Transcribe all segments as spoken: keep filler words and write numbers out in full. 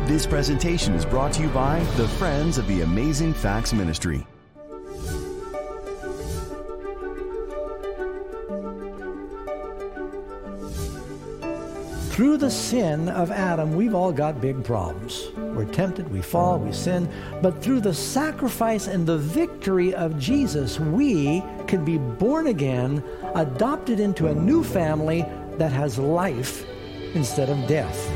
This presentation is brought to you by the Friends of the Amazing Facts Ministry. Through the sin of Adam, we've all got big problems. We're tempted, we fall, we sin. But through the sacrifice and the victory of Jesus, we can be born again, adopted into a new family that has life instead of death.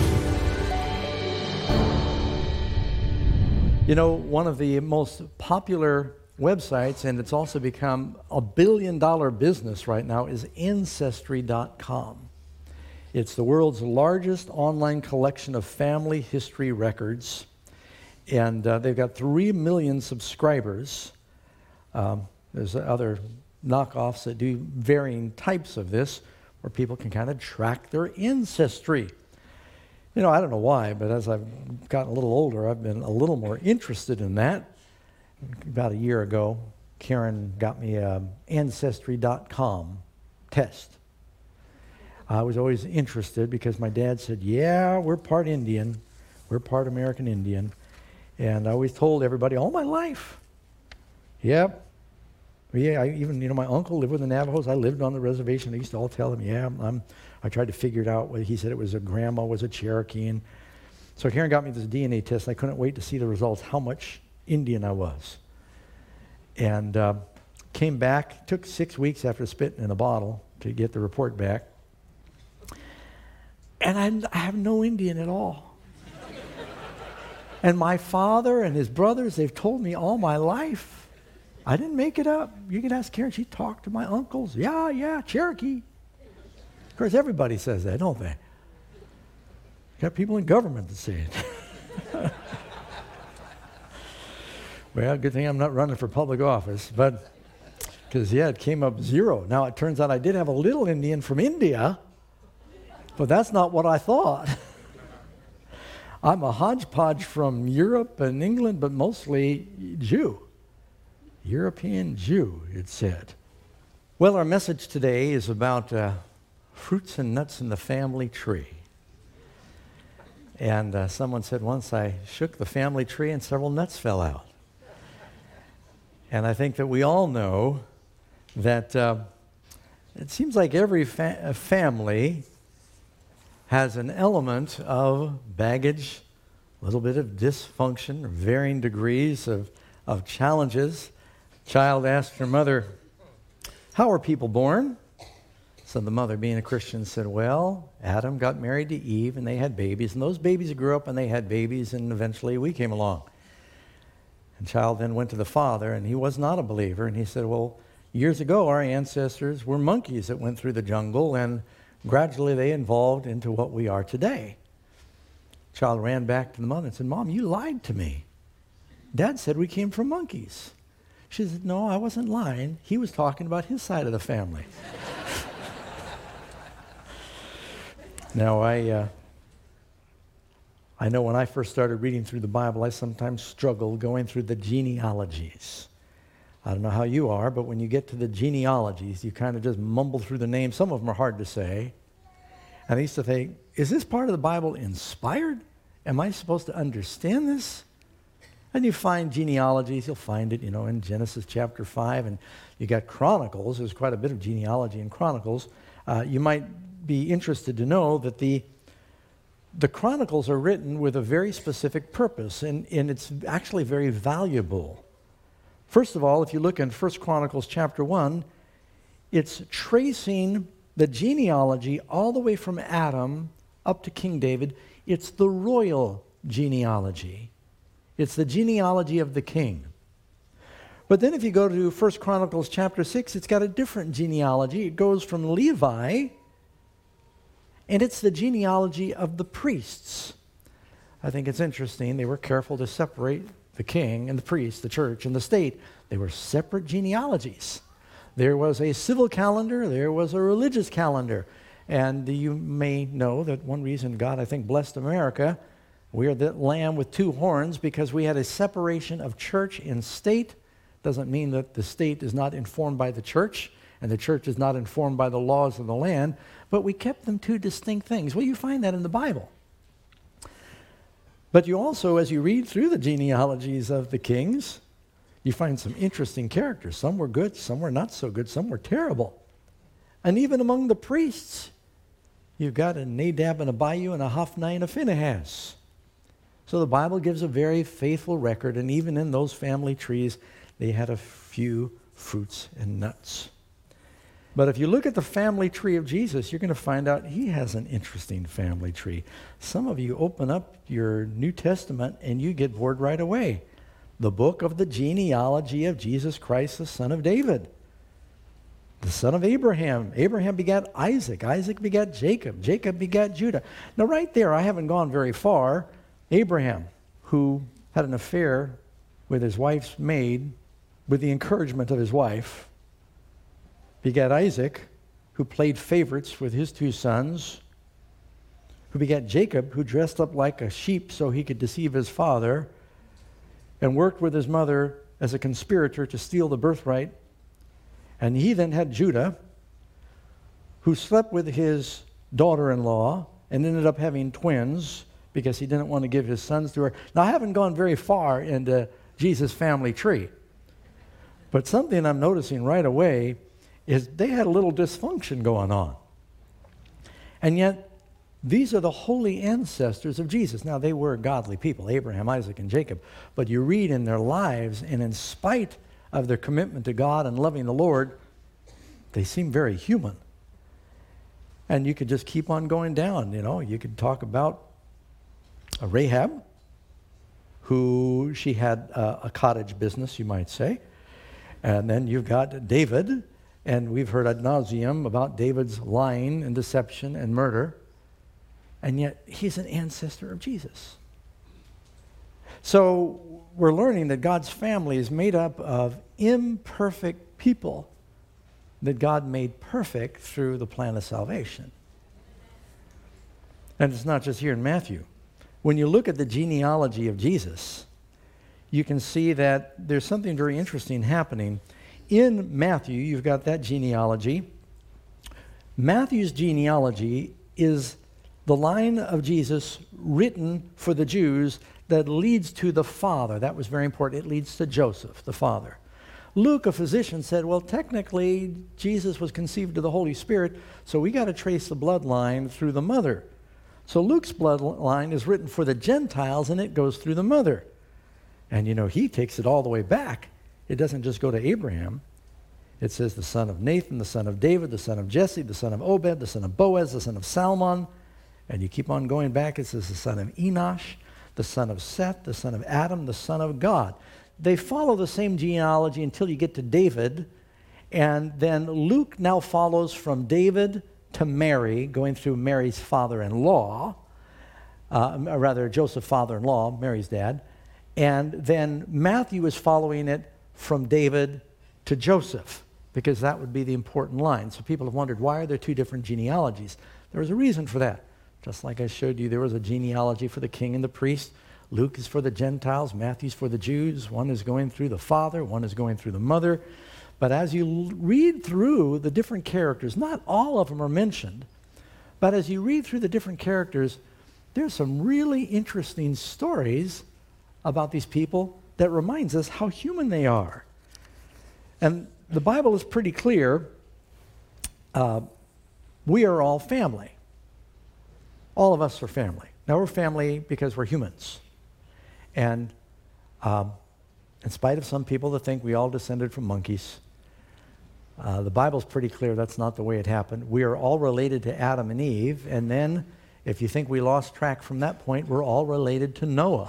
You know, one of the most popular websites, and it's also become a billion dollar business right now, is Ancestry dot com. It's the world's largest online collection of family history records, and uh, they've got three million subscribers. Um, there's other knockoffs that do varying types of this, where people can kind of track their ancestry. You know, I don't know why, but as I've gotten a little older, I've been a little more interested in that. About a year ago, Karen got me an Ancestry dot com test. I was always interested because my dad said, yeah, we're part Indian. We're part American Indian. And I always told everybody all my life, yep. Yeah, I even, you know, my uncle lived with the Navajos. I lived on the reservation. I used to all tell him, yeah, I'm, I tried to figure it out. He said it was a grandma was a Cherokee. And so Karen got me this D N A test, and I couldn't wait to see the results, how much Indian I was. And uh, came back, took six weeks after spitting in a bottle to get the report back. And I, I have no Indian at all. And my father and his brothers, they've told me all my life. I didn't make it up. You can ask Karen. She talked to my uncles. Yeah, yeah, Cherokee. Of course, everybody says that, don't they? Got people in government that say it. Well, good thing I'm not running for public office, but because, yeah, it came up zero. Now, it turns out I did have a little Indian from India, but that's not what I thought. I'm a hodgepodge from Europe and England, but mostly Jew. European Jew, it said. Well, our message today is about uh, fruits and nuts in the family tree. And uh, someone said once I shook the family tree and several nuts fell out. And I think that we all know that uh, it seems like every fa- family has an element of baggage, a little bit of dysfunction, varying degrees of, of challenges. Child asked her mother, how are people born? So the mother, being a Christian, said, well, Adam got married to Eve, and they had babies, and those babies grew up, and they had babies, and eventually we came along. And child then went to the father, and he was not a believer, and he said, well, years ago, our ancestors were monkeys that went through the jungle, and gradually they evolved into what we are today. Child ran back to the mother and said, Mom, you lied to me. Dad said we came from monkeys. She said, no, I wasn't lying. He was talking about his side of the family. Now, I uh, I know when I first started reading through the Bible, I sometimes struggled going through the genealogies. I don't know how you are, but when you get to the genealogies, you kind of just mumble through the names. Some of them are hard to say. And I used to think, is this part of the Bible inspired? Am I supposed to understand this? And you find genealogies, you'll find it, you know, in Genesis chapter five, and you got Chronicles. There's quite a bit of genealogy in Chronicles. Uh, you might be interested to know that the the Chronicles are written with a very specific purpose, and, and it's actually very valuable. First of all, if you look in First Chronicles chapter one, it's tracing the genealogy all the way from Adam up to King David. It's the royal genealogy. It's the genealogy of the king. But then if you go to First Chronicles chapter six, it's got a different genealogy. It goes from Levi, and it's the genealogy of the priests. I think it's interesting. They were careful to separate the king and the priest, the church and the state. They were separate genealogies. There was a civil calendar. There was a religious calendar. And you may know that one reason God, I think, blessed America, we are the lamb with two horns, because we had a separation of church and state. Doesn't mean that the state is not informed by the church and the church is not informed by the laws of the land, but we kept them two distinct things. Well, you find that in the Bible. But you also, as you read through the genealogies of the kings, you find some interesting characters. Some were good, some were not so good, some were terrible. And even among the priests, you've got a Nadab and Abihu and a Hophni and a Phinehas. So the Bible gives a very faithful record, and even in those family trees, they had a few fruits and nuts. But if you look at the family tree of Jesus, you're going to find out he has an interesting family tree. Some of you open up your New Testament and you get bored right away. The book of the genealogy of Jesus Christ, the son of David, the son of Abraham. Abraham begat Isaac. Isaac begat Jacob. Jacob begat Judah. Now right there, I haven't gone very far. Abraham, who had an affair with his wife's maid, with the encouragement of his wife, begat Isaac, who played favorites with his two sons, who begat Jacob, who dressed up like a sheep so he could deceive his father, and worked with his mother as a conspirator to steal the birthright. And he then had Judah, who slept with his daughter-in-law and ended up having twins because he didn't want to give his sons to her. Now, I haven't gone very far into Jesus' family tree, but something I'm noticing right away is they had a little dysfunction going on. And yet, these are the holy ancestors of Jesus. Now, they were godly people, Abraham, Isaac, and Jacob. But you read in their lives, and in spite of their commitment to God and loving the Lord, they seem very human. And you could just keep on going down, you know. You could talk about a Rahab, who she had uh, a cottage business, you might say. And then you've got David, and we've heard ad nauseum about David's lying and deception and murder, and yet he's an ancestor of Jesus. So we're learning that God's family is made up of imperfect people that God made perfect through the plan of salvation. And it's not just here in Matthew. When you look at the genealogy of Jesus, you can see that there's something very interesting happening. In Matthew, you've got that genealogy. Matthew's genealogy is the line of Jesus written for the Jews that leads to the Father. That was very important. It leads to Joseph, the Father. Luke, a physician, said, well, technically, Jesus was conceived of the Holy Spirit, so we got to trace the bloodline through the mother. So Luke's bloodline is written for the Gentiles, and it goes through the mother. And, you know, he takes it all the way back. It doesn't just go to Abraham. It says the son of Nathan, the son of David, the son of Jesse, the son of Obed, the son of Boaz, the son of Salmon. And you keep on going back. It says the son of Enosh, the son of Seth, the son of Adam, the son of God. They follow the same genealogy until you get to David. And then Luke now follows from David to Mary, going through Mary's father-in-law, uh, rather Joseph's father-in-law, Mary's dad. And then Matthew is following it from David to Joseph, because that would be the important line. So people have wondered, why are there two different genealogies? There was a reason for that. Just like I showed you, there was a genealogy for the king and the priest. Luke is for the Gentiles, Matthew's for the Jews. One is going through the father, one is going through the mother. But as you read through the different characters, not all of them are mentioned, but as you read through the different characters, there's some really interesting stories about these people that reminds us how human they are. And the Bible is pretty clear. Uh, we are all family. All of us are family. Now, we're family because we're humans. And um, in spite of some people that think we all descended from monkeys, uh, the Bible's pretty clear that's not the way it happened. We are all related to Adam and Eve, and then if you think we lost track from that point, we're all related to Noah.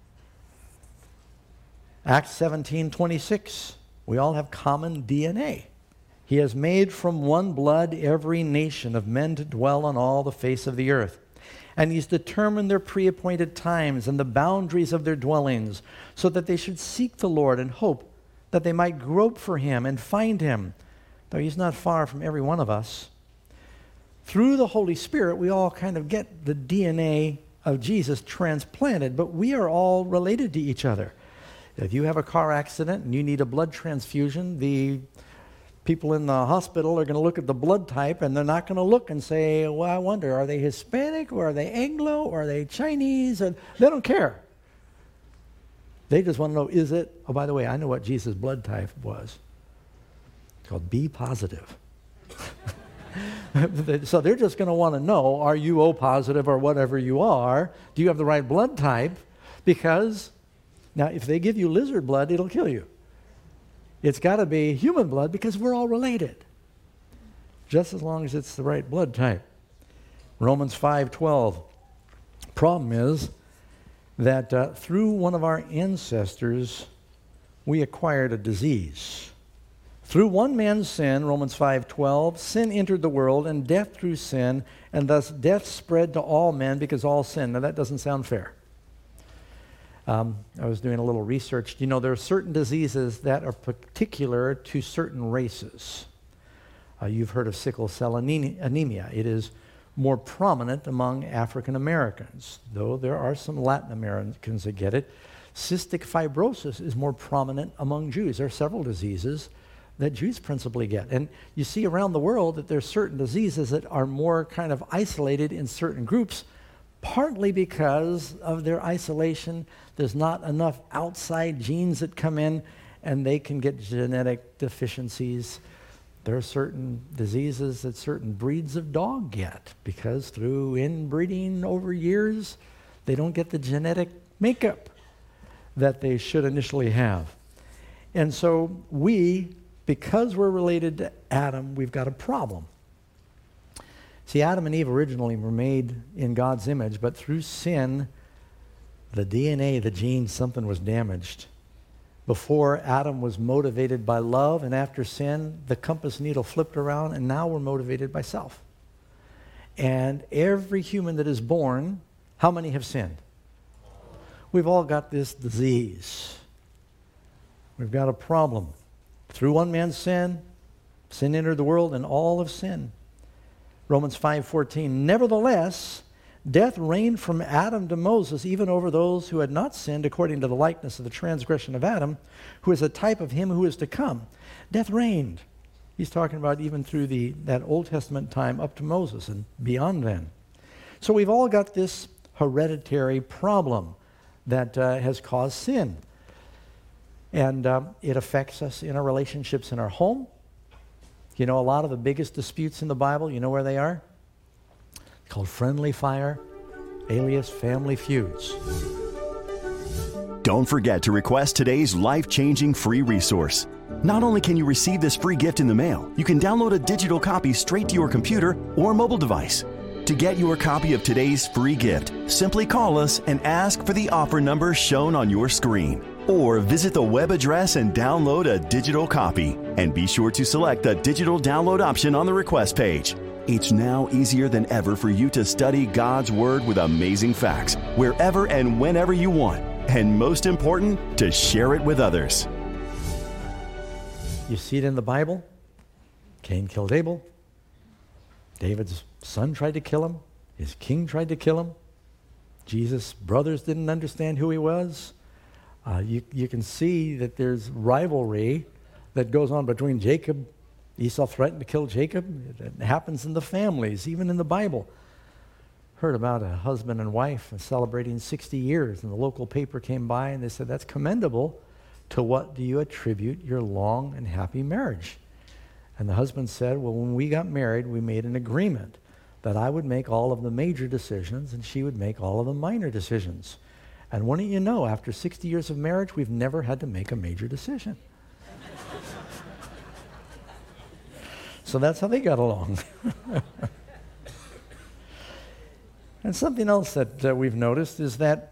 Acts seventeen twenty-six, we all have common D N A. He has made from one blood every nation of men to dwell on all the face of the earth. And he's determined their pre-appointed times and the boundaries of their dwellings, so that they should seek the Lord and hope that they might grope for him and find him, though he's not far from every one of us. Through the Holy Spirit, we all kind of get the D N A of Jesus transplanted, but we are all related to each other. If you have a car accident and you need a blood transfusion, the People in the hospital are going to look at the blood type, and they're not going to look and say, well, I wonder, are they Hispanic, or are they Anglo, or are they Chinese? Or, they don't care. They just want to know, is it? Oh, by the way, I know what Jesus' blood type was. It's called B positive. So they're just going to want to know, are you O positive or whatever you are? Do you have the right blood type? Because, now, if they give you lizard blood, it'll kill you. It's got to be human blood because we're all related, just as long as it's the right blood type. Romans five twelve. Problem is that uh, through one of our ancestors, we acquired a disease. Through one man's sin, Romans five twelve, sin entered the world, and death through sin, and thus death spread to all men because all sin. Now that doesn't sound fair. Um, I was doing a little research. You know, there are certain diseases that are particular to certain races. Uh, you've heard of sickle cell anemia. It is more prominent among African Americans, though there are some Latin Americans that get it. Cystic fibrosis is more prominent among Jews. There are several diseases that Jews principally get. And you see around the world that there are certain diseases that are more kind of isolated in certain groups, partly because of their isolation. There's not enough outside genes that come in, and they can get genetic deficiencies. There are certain diseases that certain breeds of dog get, because through inbreeding over years, they don't get the genetic makeup that they should initially have. And so we, because we're related to Adam, we've got a problem. See, Adam and Eve originally were made in God's image, but through sin, the D N A, the genes, something was damaged. Before, Adam was motivated by love, and after sin, the compass needle flipped around, and now we're motivated by self. And every human that is born, how many have sinned? We've all got this disease. We've got a problem. Through one man's sin, sin entered the world, and all have sinned. Romans five fourteen, nevertheless, death reigned from Adam to Moses, even over those who had not sinned according to the likeness of the transgression of Adam, who is a type of him who is to come. Death reigned. He's talking about even through the that Old Testament time up to Moses and beyond then. So we've all got this hereditary problem that uh, has caused sin. And uh, it affects us in our relationships in our home. You know, a lot of the biggest disputes in the Bible, you know where they are? It's called friendly fire, alias family feuds. Don't forget to request today's life-changing free resource. Not only can you receive this free gift in the mail, you can download a digital copy straight to your computer or mobile device. To get your copy of today's free gift, simply call us and ask for the offer number shown on your screen. Or visit the web address and download a digital copy. And be sure to select the digital download option on the request page. It's now easier than ever for you to study God's Word with amazing facts, wherever and whenever you want. And most important, to share it with others. You see it in the Bible. Cain killed Abel. David's son tried to kill him. His king tried to kill him. Jesus' brothers didn't understand who he was. Uh, you, you can see that there's rivalry that goes on between Jacob. Esau threatened to kill Jacob. It happens in the families, even in the Bible. Heard about a husband and wife celebrating sixty years, and the local paper came by and they said, that's commendable. To what do you attribute your long and happy marriage? And the husband said, well, when we got married, we made an agreement that I would make all of the major decisions and she would make all of the minor decisions. And wouldn't you know, after sixty years of marriage, we've never had to make a major decision. So that's how they got along. And something else that uh, we've noticed is that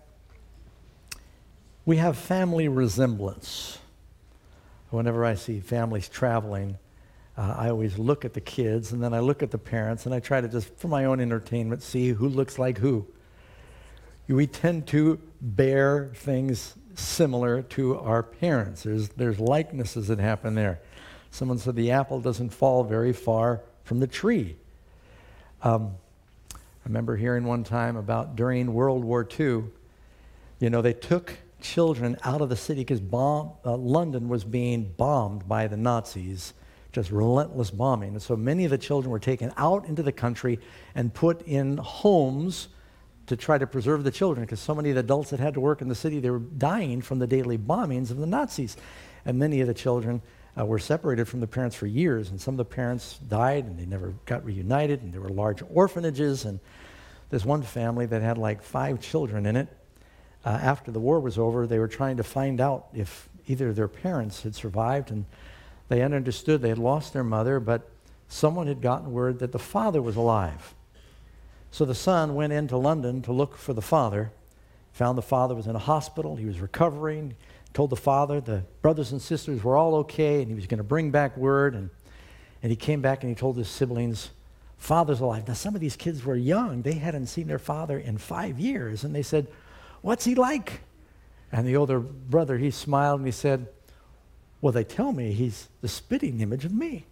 we have family resemblance. Whenever I see families traveling, uh, I always look at the kids, and then I look at the parents, and I try to just, for my own entertainment, see who looks like who. We tend to bear things similar to our parents. There's, there's likenesses that happen there. Someone said the apple doesn't fall very far from the tree. Um, I remember hearing one time about during World War Two, you know, they took children out of the city because bomb, uh, London was being bombed by the Nazis. just relentless bombing. And so many of the children were taken out into the country and put in homes to try to preserve the children, because so many of the adults that had to work in the city, they were dying from the daily bombings of the Nazis. And many of the children uh, were separated from the parents for years, and some of the parents died and they never got reunited, and there were large orphanages. And there's one family that had like five children in it. Uh, after the war was over, they were trying to find out if either of their parents had survived, and they understood they had lost their mother, but someone had gotten word that the father was alive. So the son went into London to look for the father, found the father was in a hospital, he was recovering, told the father the brothers and sisters were all okay, and he was going to bring back word, and, and he came back and he told his siblings, father's alive. Now some of these kids were young, they hadn't seen their father in five years, and they said, what's he like? And the older brother, he smiled and he said, well, they tell me he's the spitting image of me.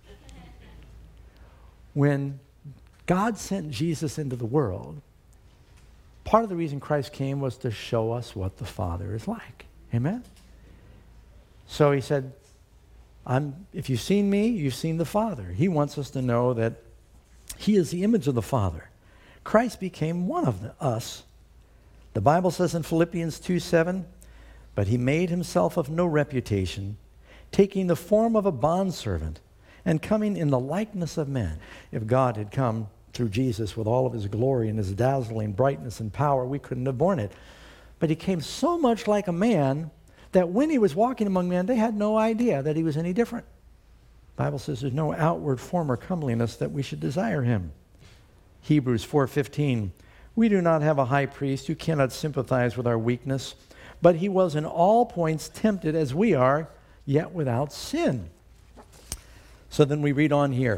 When God sent Jesus into the world, part of the reason Christ came was to show us what the Father is like. Amen? So he said, I'm, if you've seen me, you've seen the Father. He wants us to know that he is the image of the Father. Christ became one of the, us. The Bible says in Philippians two seven, but he made himself of no reputation, taking the form of a bondservant, and coming in the likeness of men. If God had come through Jesus with all of his glory and his dazzling brightness and power, we couldn't have borne it. But he came so much like a man that when he was walking among men, they had no idea that he was any different. The Bible says there's no outward form or comeliness that we should desire him. Hebrews four fifteen, we do not have a high priest who cannot sympathize with our weakness, but he was in all points tempted as we are, yet without sin. So then we read on here.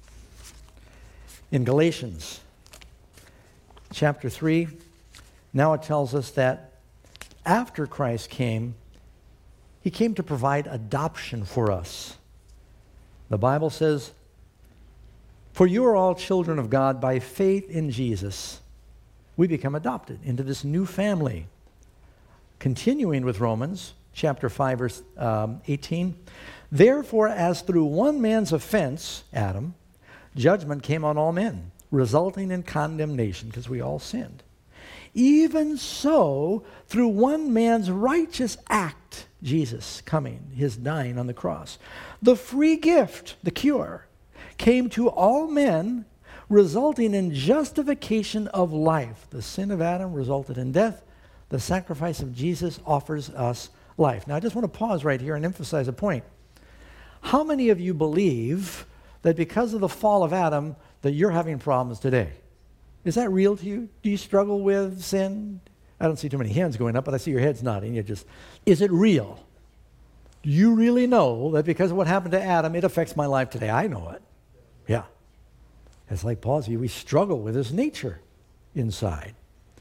In Galatians chapter three, now it tells us that after Christ came, he came to provide adoption for us. The Bible says, for you are all children of God by faith in Jesus. We become adopted into this new family. Continuing with Romans chapter five, verse um, eighteen, therefore, as through one man's offense, Adam, judgment came on all men, resulting in condemnation, because we all sinned. Even so, through one man's righteous act, Jesus coming, his dying on the cross, the free gift, the cure, came to all men, resulting in justification of life. The sin of Adam resulted in death. The sacrifice of Jesus offers us life. Now, I just want to pause right here and emphasize a point. How many of you believe that because of the fall of Adam that you're having problems today? Is that real to you? Do you struggle with sin? I don't see too many hands going up, but I see your heads nodding. You just, is it real? Do you really know that because of what happened to Adam, it affects my life today? I know it. Yeah. It's like Paul's view. We struggle with his nature inside.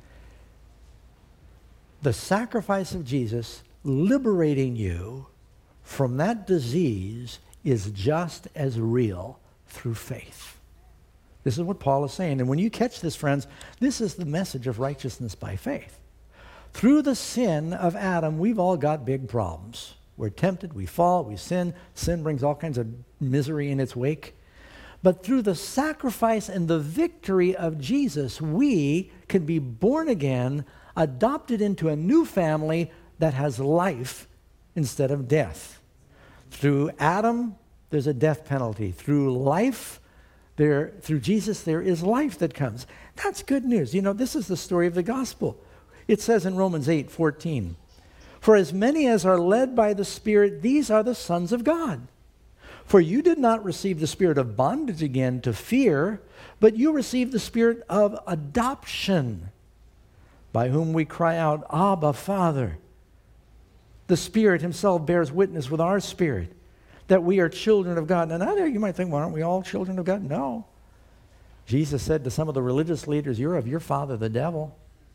The sacrifice of Jesus liberating you from that disease is just as real through faith. This is what Paul is saying. And when you catch this, friends, this is the message of righteousness by faith. Through the sin of Adam, we've all got big problems. We're tempted, we fall, we sin. Sin brings all kinds of misery in its wake. But through the sacrifice and the victory of Jesus, we can be born again, adopted into a new family that has life instead of death. Through Adam, there's a death penalty. Through life, there, through Jesus, there is life that comes. That's good news. You know, this is the story of the gospel. It says in Romans eight fourteen, for as many as are led by the Spirit, these are the sons of God. For you did not receive the spirit of bondage again to fear, but you received the spirit of adoption, by whom we cry out, Abba, Father. The Spirit himself bears witness with our spirit that we are children of God. And I know you might think, well, aren't we all children of God? No. Jesus said to some of the religious leaders, you're of your father, the devil.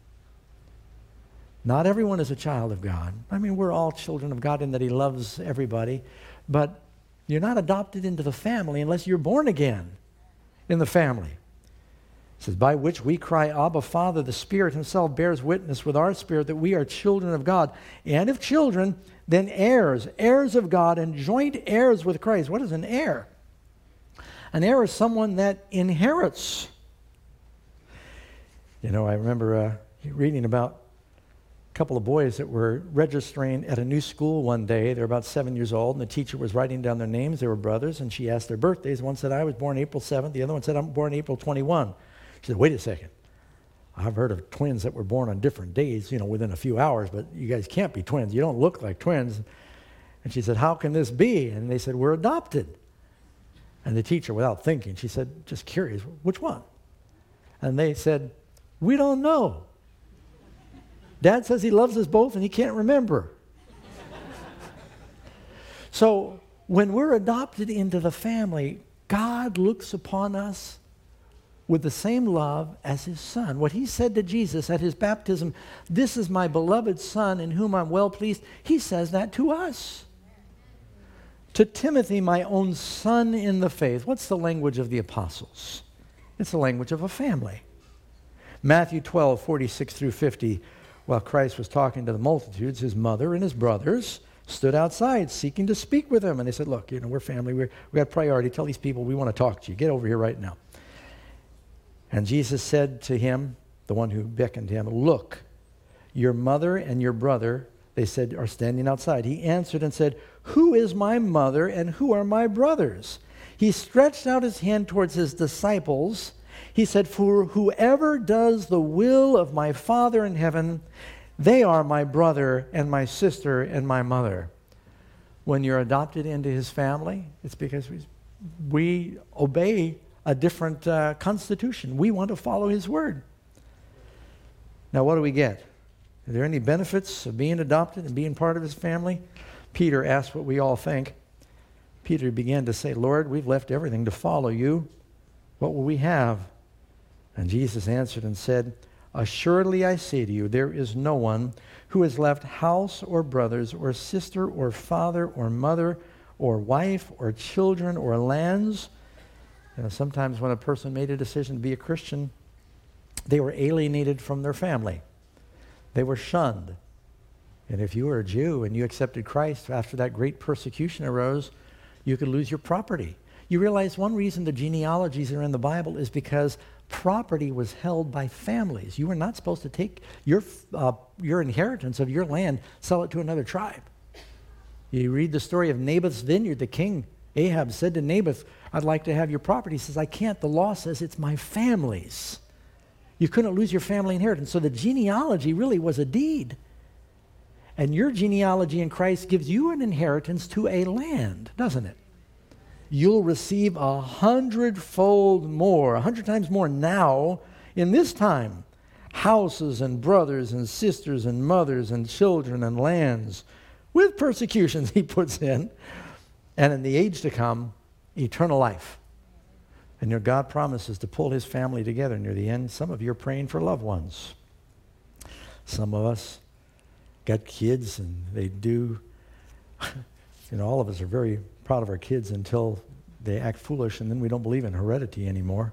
Not everyone is a child of God. I mean, we're all children of God in that he loves everybody, but you're not adopted into the family unless you're born again in the family. says, by which we cry, Abba, Father. The Spirit himself bears witness with our spirit that we are children of God. And if children, then heirs, heirs of God and joint heirs with Christ. What is an heir? An heir is someone that inherits. You know, I remember uh, reading about a couple of boys that were registering at a new school one day. They were about seven years old, and the teacher was writing down their names. They were brothers, and she asked their birthdays. One said, I was born April seventh. The other one said, I'm born April twenty-first. She said, wait a second. I've heard of twins that were born on different days, you know, within a few hours, but you guys can't be twins. You don't look like twins. And she said, how can this be? And they said, we're adopted. And the teacher, without thinking, she said, just curious, which one? And they said, we don't know. Dad says he loves us both and he can't remember. So when we're adopted into the family, God looks upon us with the same love as his son. What he said to Jesus at his baptism, this is my beloved son in whom I'm well pleased, he says that to us. To Timothy, my own son in the faith. What's the language of the apostles? It's the language of a family. Matthew twelve, forty-six through fifty, while Christ was talking to the multitudes, his mother and his brothers stood outside seeking to speak with him. And they said, look, you know, we're family. We're, we got priority. Tell these people we want to talk to you. Get over here right now. And Jesus said to him, the one who beckoned him, look, your mother and your brother, they said, are standing outside. He answered and said, who is my mother and who are my brothers? He stretched out his hand towards his disciples. He said, for whoever does the will of my Father in heaven, they are my brother and my sister and my mother. When you're adopted into his family, it's because we, we obey a different uh, constitution. We want to follow his word. Now, what do we get? Are there any benefits of being adopted and being part of his family? Peter asked what we all think. Peter began to say, Lord, we've left everything to follow you. What will we have? And Jesus answered and said, assuredly I say to you, there is no one who has left house or brothers or sister or father or mother or wife or children or lands. You know, sometimes when a person made a decision to be a Christian, they were alienated from their family. They were shunned. And if you were a Jew and you accepted Christ after that great persecution arose, you could lose your property. You realize one reason the genealogies are in the Bible is because property was held by families. You were not supposed to take your, uh, your inheritance of your land, sell it to another tribe. You read the story of Naboth's vineyard. The king, Ahab, said to Naboth, I'd like to have your property. He says, I can't. The law says it's my family's. You couldn't lose your family inheritance. So the genealogy really was a deed. And your genealogy in Christ gives you an inheritance to a land, doesn't it? You'll receive a hundredfold more, a hundred times more now in this time. Houses and brothers and sisters and mothers and children and lands with persecutions, he puts in. And in the age to come, eternal life. And your God promises to pull his family together near the end. Some of you are praying for loved ones. Some of us got kids and they do, you know, all of us are very proud of our kids until they act foolish and then we don't believe in heredity anymore.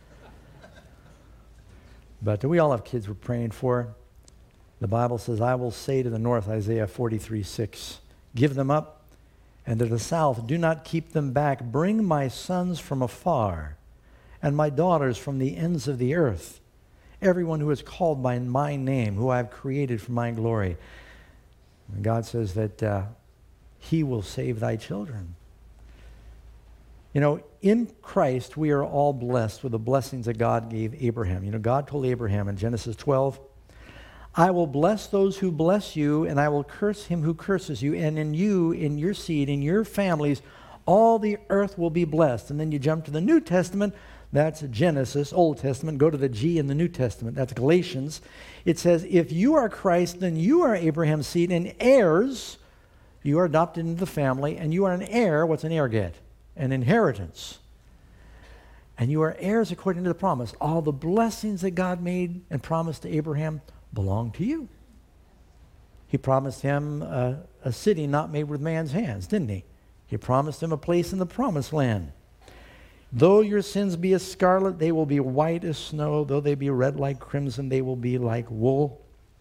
But we all have kids we're praying for. The Bible says, I will say to the north, Isaiah forty-three six, give them up, and to the south, do not keep them back. Bring my sons from afar, and my daughters from the ends of the earth. Everyone who is called by my name, who I have created for my glory. And God says that uh, he will save thy children. You know, in Christ, we are all blessed with the blessings that God gave Abraham. You know, God told Abraham in Genesis twelve, I will bless those who bless you, and I will curse him who curses you. And in you, in your seed, in your families, all the earth will be blessed. And then you jump to the New Testament. That's Genesis, Old Testament. Go to the G in the New Testament. That's Galatians. It says, if you are Christ, then you are Abraham's seed and heirs. You are adopted into the family, and you are an heir. What's an heir get? An inheritance. And you are heirs according to the promise. All the blessings that God made and promised to Abraham belong to you. He promised him a, a city not made with man's hands, didn't he? He promised him a place in the promised land. Though your sins be as scarlet, they will be white as snow. Though they be red like crimson, they will be like wool.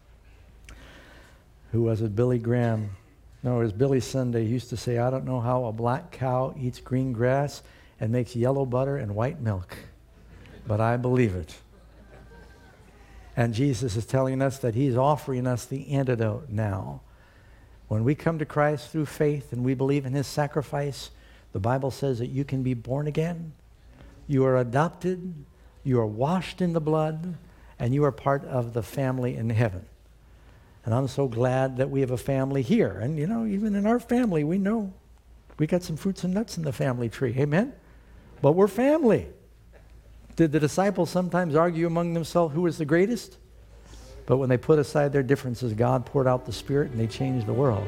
Who was it? Billy Graham. No, it was Billy Sunday. He used to say, I don't know how a black cow eats green grass and makes yellow butter and white milk, but I believe it. And Jesus is telling us that he's offering us the antidote now. When we come to Christ through faith and we believe in his sacrifice, the Bible says that you can be born again, you are adopted, you are washed in the blood, and you are part of the family in heaven. And I'm so glad that we have a family here. And you know, even in our family, we know we got some fruits and nuts in the family tree. Amen? But we're family. Did the disciples sometimes argue among themselves who was the greatest? But when they put aside their differences, God poured out the Spirit and they changed the world.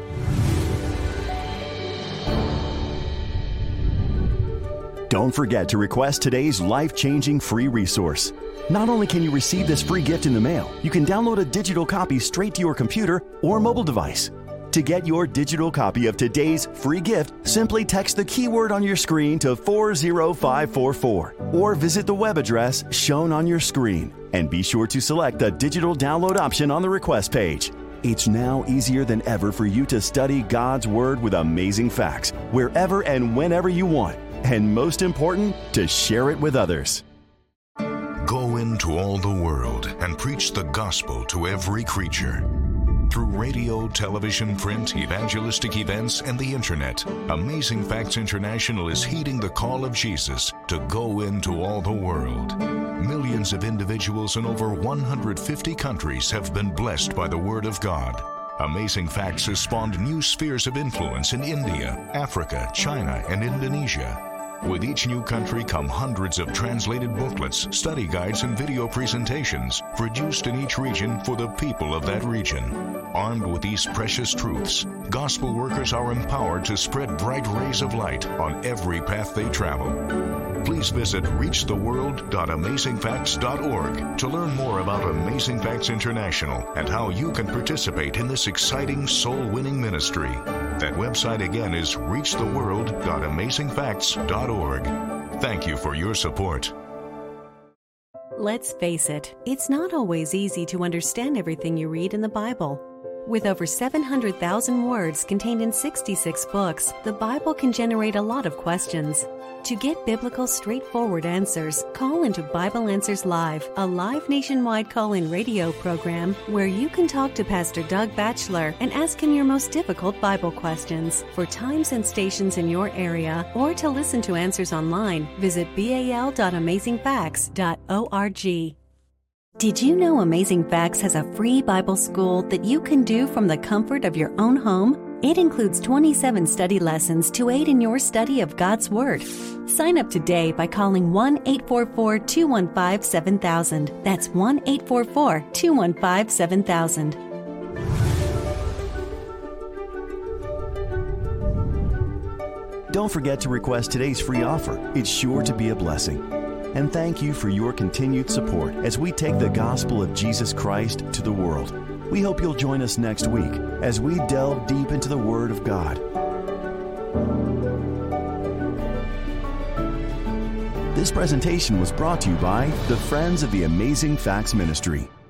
Don't forget to request today's life-changing free resource. Not only can you receive this free gift in the mail, you can download a digital copy straight to your computer or mobile device. To get your digital copy of today's free gift, simply text the keyword on your screen to four zero five four four or visit the web address shown on your screen. And be sure to select the digital download option on the request page. It's now easier than ever for you to study God's Word with amazing facts wherever and whenever you want. And most important, to share it with others. Go into all the world and preach the gospel to every creature. Through radio, television, print, evangelistic events, and the internet, Amazing Facts International is heeding the call of Jesus to go into all the world. Millions of individuals in over one hundred fifty countries have been blessed by the Word of God. Amazing Facts has spawned new spheres of influence in India, Africa, China, and Indonesia. With each new country come hundreds of translated booklets, study guides, and video presentations produced in each region for the people of that region. Armed with these precious truths, gospel workers are empowered to spread bright rays of light on every path they travel. Please visit reach the world dot amazing facts dot org to learn more about Amazing Facts International and how you can participate in this exciting soul-winning ministry. That website again is reach the world dot amazing facts dot org. Thank you for your support. Let's face it, it's not always easy to understand everything you read in the Bible. With over seven hundred thousand words contained in sixty-six books, the Bible can generate a lot of questions. To get biblical, straightforward answers, call into Bible Answers Live, a live nationwide call-in radio program where you can talk to Pastor Doug Batchelor and ask him your most difficult Bible questions. For times and stations in your area, or to listen to answers online, visit b a l dot amazing facts dot org. Did you know Amazing Facts has a free Bible school that you can do from the comfort of your own home? It includes twenty-seven study lessons to aid in your study of God's Word. Sign up today by calling one eight four four, two one five, seven thousand. That's one eight four four, two one five, seven thousand. Don't forget to request today's free offer. It's sure to be a blessing. And thank you for your continued support as we take the gospel of Jesus Christ to the world. We hope you'll join us next week as we delve deep into the Word of God. This presentation was brought to you by the Friends of the Amazing Facts Ministry.